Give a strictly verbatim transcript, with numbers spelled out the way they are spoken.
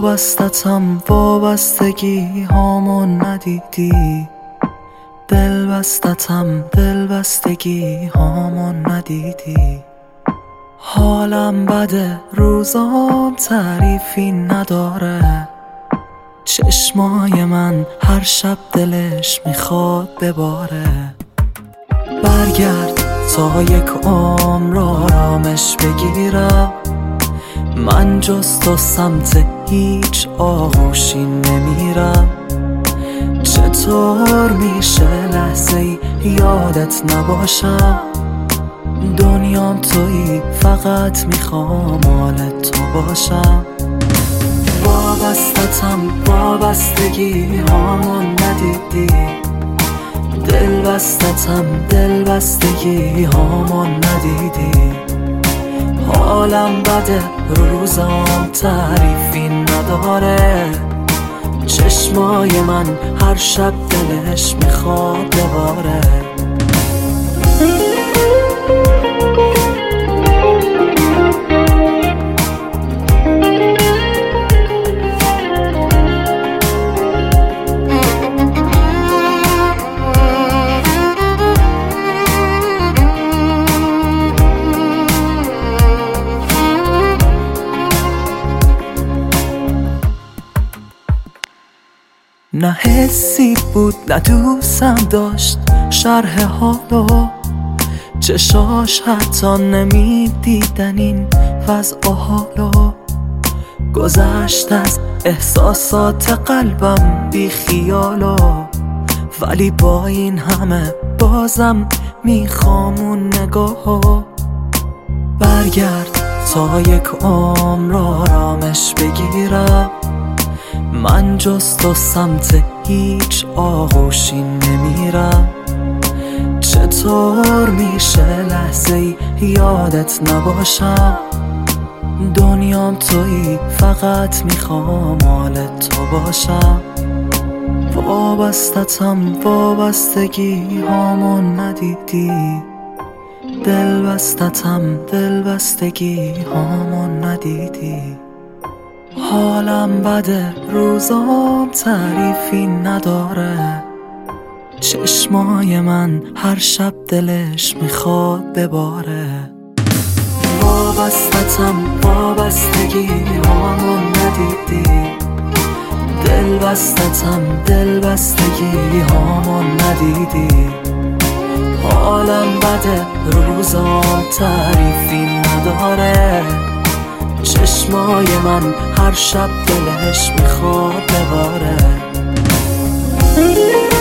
وابستتم وابستگی هامون ندیدی، دل بستتم دل بستگی هامون ندیدی. حالم بده روزام تعریفی نداره، چشمای من هر شب دلش میخواد بباره. برگرد تا یک عمر آرامش بگیرم، من جز تو سمت هیچ آغوشی نمیرم. چطور میشه لحظه ای یادت نباشم، دنیام تویی فقط میخوام مال تو باشم. وابستتم وابستگی هامون ندیدی، دل بستتم دل بستگی هامون ندیدی. حالم بده روزام تعریفی نداره، چشمای من هر شب دلش میخواد بباره. نه حسی بود نه دوستم داشت شرح حالو، چشاش حتی نمیدیدن این وضع و حالو. گذشت از احساسات قلبم بی خیالو، ولی با این همه بازم میخوام نگاهو. برگرد تا یک عمر آرامش بگیرم، من جز تو سمت هیچ آغوشی نمیرم. چطور میشه لحظه ای یادت نباشم، دنیام تویی فقط میخوام مال تو باشم. وابستتم وابستگی هامون ندیدی، دل بستتم دل بستگی هامون ندیدی. حالم بده روزام تعریفی نداره، چشمای من هر شب دلش میخواد بباره. وابستتم وابستگی هامون ندیدی، دل بستتم دل بستگی هامون ندیدی. حالم بده روزام تعریفی نداره، چشمای من هر شب دلش میخواد بباره.